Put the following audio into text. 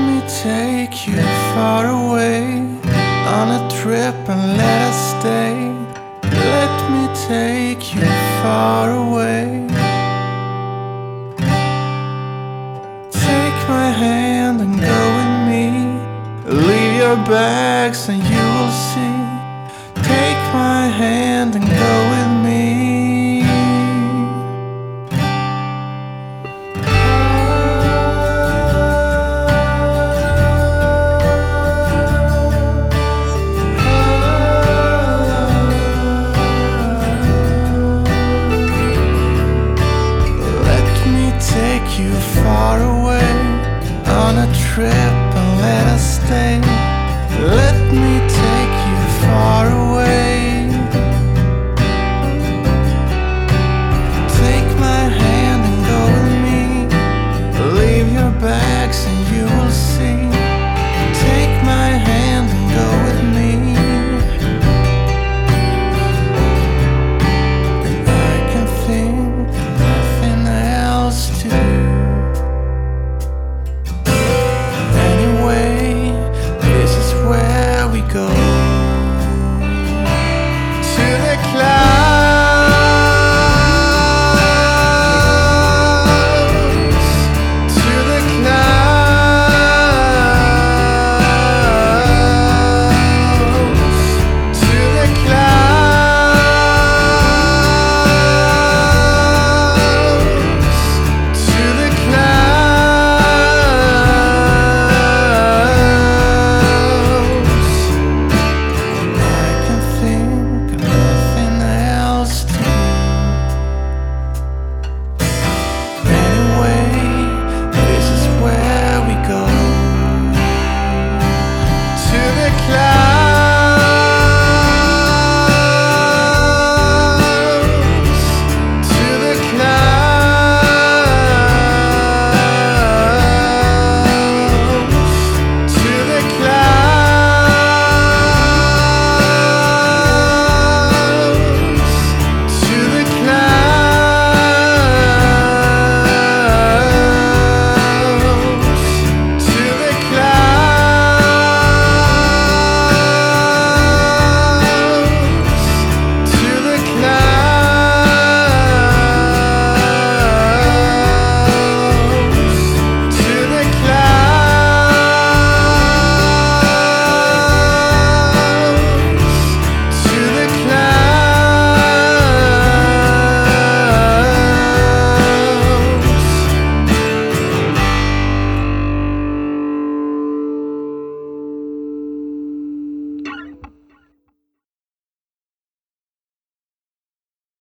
me take you far away on a trip and let us stay. Let me take you far away. Take my hand and go with me. Leave your bags and you will see. Take my hand and go